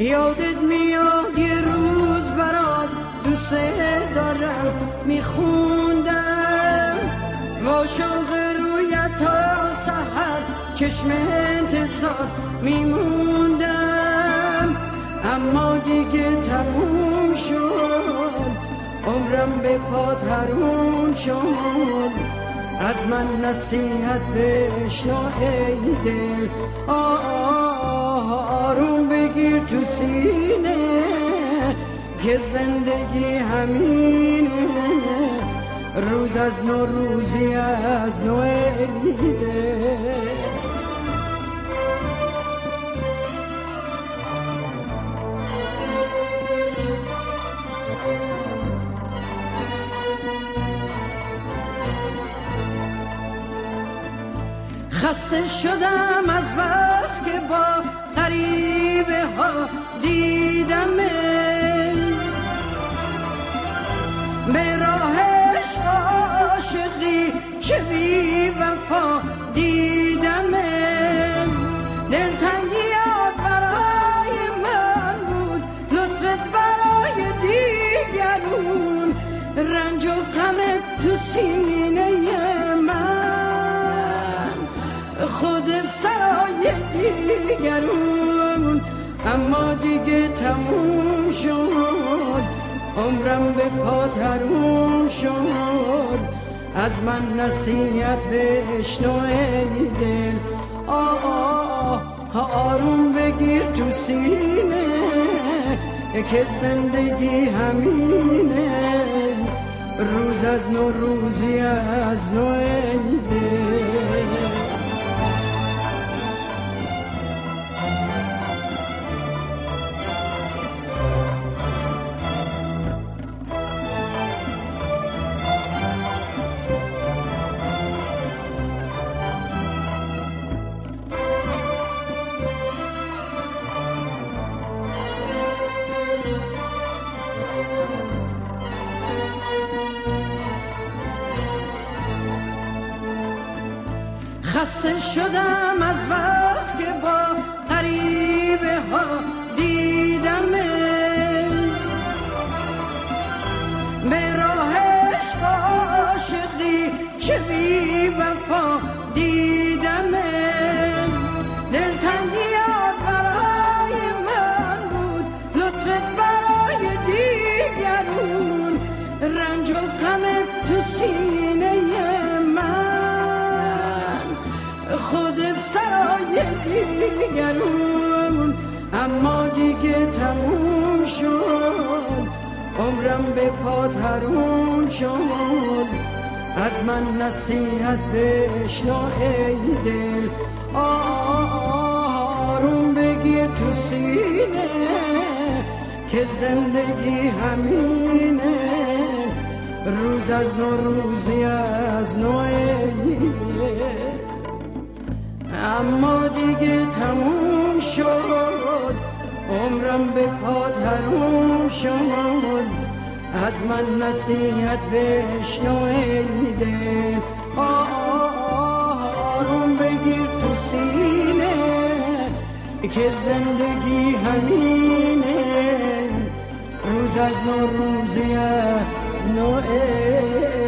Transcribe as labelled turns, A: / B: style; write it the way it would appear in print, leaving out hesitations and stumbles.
A: یادت میاد یه روز برات دوست دارم میخوندم عاشق رویت تا سحر چشم انتظار میموندم اما دیگه تموم شد عمرم به پات حروم شد از من نصیحت بشنو ای دل آروم بگیر تو سینه که زندگی همینه روز از نو روزی از نو ای دل خسته شدم از بس که با غریبه ها دیدم به راه عشق عاشقی چه بی وفا دیدم دلتنگیات برای من بود لطفت برای دیگرون رنج و غمت تو سینه من خود سرای دیگرون اما دیگه تموم شد عمرم به پات حروم شد از من نصیحت بشنو ای دل آروم بگیر تو سینه که زندگی همینه روز از نو روزی از نو ای دل خسته شدم از بس که با غریبه ها دیدم به راه عشق عاشقی چه بی وفا دیدم دلتنگیات برای من بود لطفت برای دیگرون رنج و غمت تو سینه خود سرای دیگرون اما دیگه تموم شد عمرم به پات حروم شد از من نصیحت بشنو ای دل آروم بگیر تو سینه که زندگی همینه روز از نو روزی از نو ای دل اما دیگه تموم شد عمرم به پات حروم شد از من نصیحت بشنو ای دل آروم بگیر تو سینه که زندگی همینه روز از نو روزی از نو